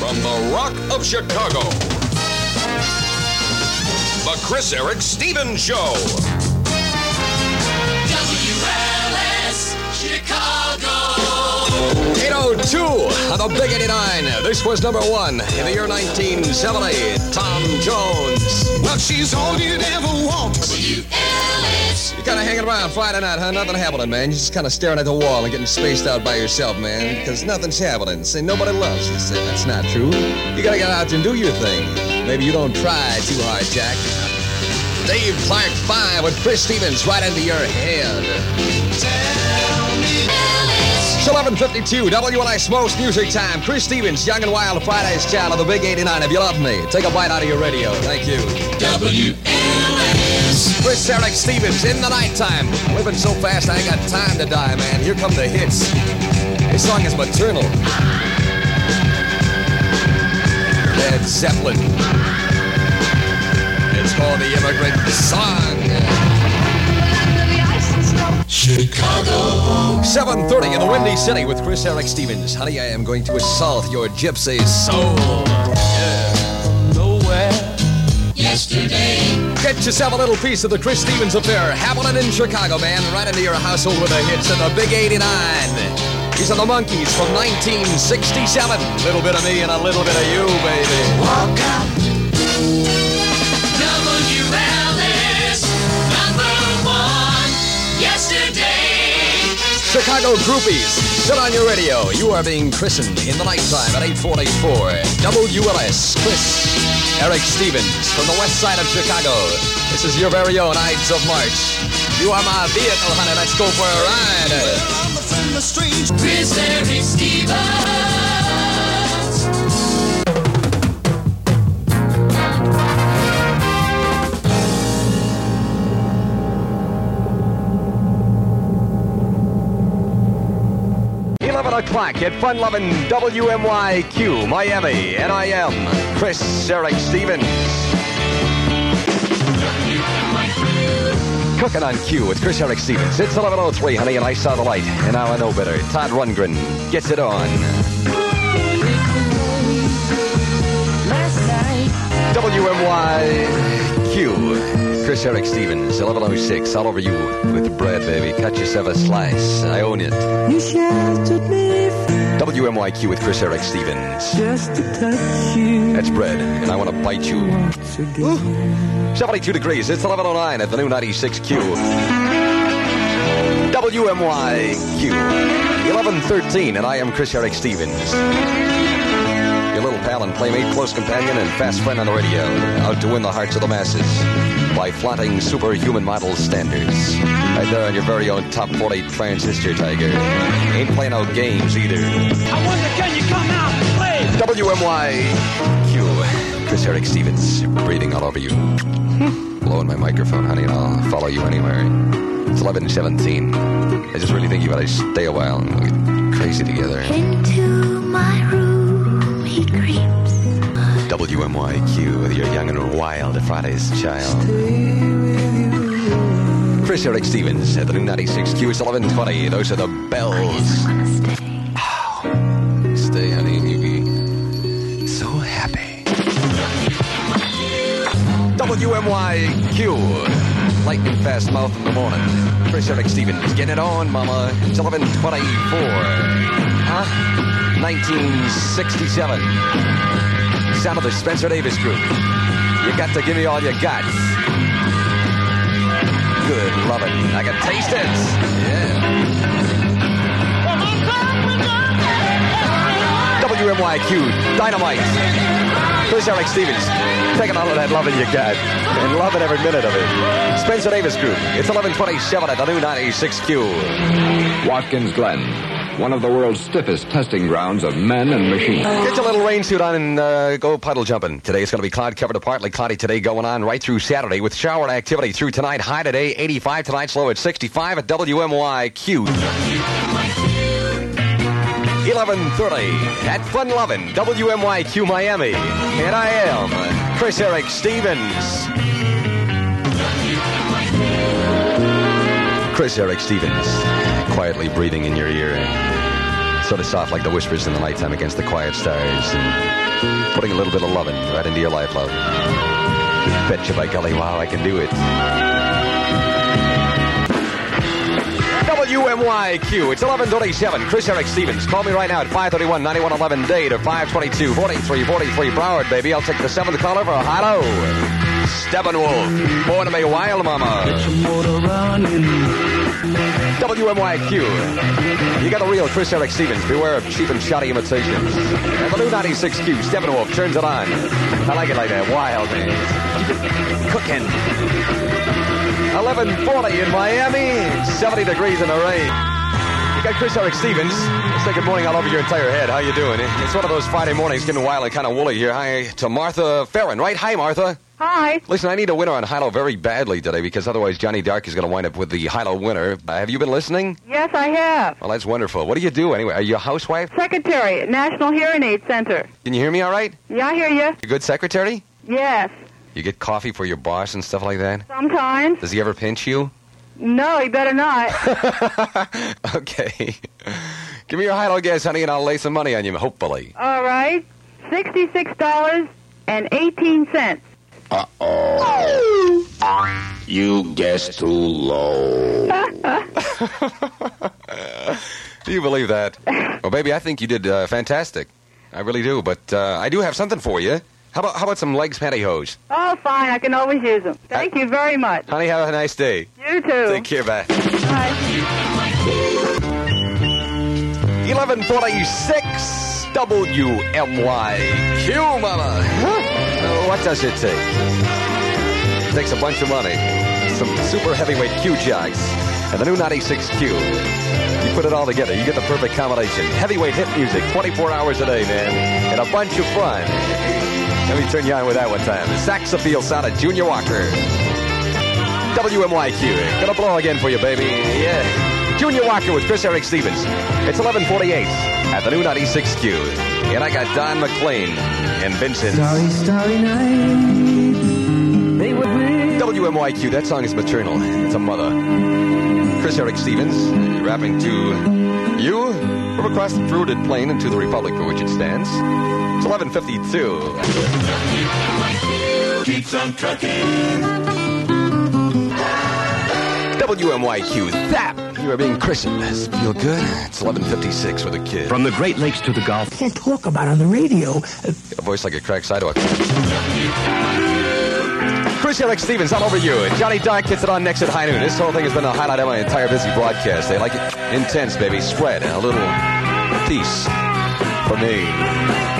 from the Rock of Chicago, the Chris Eric Stevens Show. WLS Chicago. 802 on the Big 89. This was number one in the year 1970. Tom Jones. Well, she's all you'd ever want. WLS. You're kind of hanging around Friday night, huh? Nothing happening, man. You're just kind of staring at the wall and getting spaced out by yourself, man, because nothing's happening. Say nobody loves you. Say that's not true. You gotta get out there and do your thing. Maybe you don't try too hard, Jack. Dave Clark 5 with Chris Stevens right into your head. It's 11:52, WLS Most Music Time. Chris Stevens, Young and Wild, Friday's child of the Big 89. If you love me, take a bite out of your radio. Thank you. WLS. Chris Eric Stevens in the nighttime. Living so fast, I ain't got time to die, man. Here come the hits. This song is maternal. Led Zeppelin. It's called The Immigrant Song. Chicago. 7:30 in the Windy City with Chris Eric Stevens. Honey, I am going to assault your gypsy soul. Yeah. Nowhere. Yesterday. Get yourself a little piece of the Chris Stevens affair happening in Chicago, man. Right into your household with the hits in the Big 89. These are the Monkees from 1967. A little bit of me and a little bit of you, baby. Walk out. WLS. Number one. Yesterday. Chicago groupies, sit on your radio. You are being christened in the nighttime at 8:44. WLS, Chris Eric Stevens from the west side of Chicago. This is your very own Ides of March. You are my vehicle, honey. Let's go for a ride. I'm a friend of strange. Chris Eric Stevens. O'clock at fun-loving WMYQ, Miami, and I am Chris Eric Stevens. Cooking on Q with Chris Eric Stevens. It's 11:03, honey, and I saw the light, and now I know better. Todd Rundgren gets it on. WMYQ, Chris Eric Stevens, 11:06, all over you with bread, baby. Cut yourself a slice. I own it. You sheltered me WMYQ with Chris Eric Stevens. just to touch you. That's bread, and I want to bite you. Once again. 72 degrees. It's 11:09 at the new 96Q. WMYQ. 11:13, and I am Chris Eric Stevens. Your little pal and playmate, close companion, and fast friend on the radio. Out to win the hearts of the masses by flaunting superhuman model standards. Right there on your very own top 40 transistor, Tiger. Ain't playing no games either. I wonder, can you come out and play? WMYQ. Chris Eric Stevens, breathing all over you. Blowing my microphone, honey, and I'll follow you anywhere. It's 11:17. I just really think you better stay a while and we'll get crazy together. Into my room he creeps. WMYQ with your young and wild Friday's child. Chris Eric Stevens at the new 96Q. It's 11:20. Those are the bells. Wanna stay. Oh, stay, honey, and you be so happy. WMYQ. Lightning fast mouth in the morning. Chris Eric Stevens, get it on, mama. It's 11:24. Huh? 1967. Sound of the Spencer Davis Group. You got to give me all you got. Good lovin'. I can taste it. Yeah. WMYQ, Dynamite. Chris Eric Stevens, taking all of that loving you got and loving every minute of it. Spencer Davis Group. It's 11:27 at the new 96Q. Watkins Glen, one of the world's stiffest testing grounds of men and machines. Get your little rain suit on and go puddle jumping. Today it's going to be cloud covered to partly cloudy today, going on right through Saturday with shower activity through tonight. High today, 85 tonight, low at 65 at WMYQ. 11:30 at Fun Lovin' WMYQ Miami. And I am Chris Eric Stevens. Chris Eric Stevens, quietly breathing in your ear. Sort of soft like the whispers in the nighttime against the quiet stars. And Putting a little bit of loving right into your life, love. Betcha by golly, wow, I can do it. WMYQ, it's 11:27. Chris Eric Stevens. Call me right now at 531-9111 Date or 522-4343 Broward, baby. I'll take the 7th caller for a hello. Steppenwolf, born to be wild, mama. Get your motor running. WMYQ. You got a real Chris Eric Stevens. Beware of cheap and shoddy imitations. And the new 96Q, Steppenwolf, turns it on. I like it like that. Wild, man. Keep it cooking. 11:40 in Miami. 70 degrees in the rain. You got Chris Eric Stevens. Say good morning all over your entire head. How you doing? It's one of those Friday mornings getting wild and kind of woolly here. Hi to Martha Farron, right? Hi, Martha. Hi. Listen, I need a winner on Hilo very badly today because otherwise Johnny Dark is going to wind up with the Hilo winner. Have you been listening? Yes, I have. Well, that's wonderful. What do you do anyway? Are you a housewife? Secretary at National Hearing Aid Center. Can you hear me all right? Yeah, I hear you. You a good secretary? Yes. You get coffee for your boss and stuff like that? Sometimes. Does he ever pinch you? No, he better not. Okay. Give me your Hilo guess, honey, and I'll lay some money on you, hopefully. All right. $66.18. Uh-oh. You guessed too low. Do you believe that? Well, baby, I think you did fantastic. I really do, but I do have something for you. How about some legs pantyhose? Oh, fine. I can always use them. Thank you very much. Honey, have a nice day. You too. Take care, bye. Bye. 11:46 WMYQ, mama. What does it take? It takes a bunch of money, some super heavyweight Q jocks, and the new 96Q. You put it all together, you get the perfect combination. Heavyweight hit music, 24 hours a day, man, and a bunch of fun. Let me turn you on with that one time. The sax appeal sound of Junior Walker. WMYQ. Gonna blow again for you, baby. Yeah. Junior Walker with Chris Eric Stevens. It's 11:48 at the new 96Q. And I got Don McLean and Vincent. Starry, starry night. They were WMYQ, that song is maternal. It's a mother. Chris Eric Stevens, rapping to you from across the fruited plain and to the republic for which it stands. It's 11:52. Keeps on trucking. WMYQ, that you are being christened. Does it feel good? It's 11:56 with a kid. From the Great Lakes to the Gulf. can't talk about on the radio. A voice like a cracked sidewalk. Chris Eric Stevens, all over you. And Johnny Dark gets it on next at high noon. This whole thing has been the highlight of my entire busy broadcast. They like it intense, baby. Spread and a little peace for me.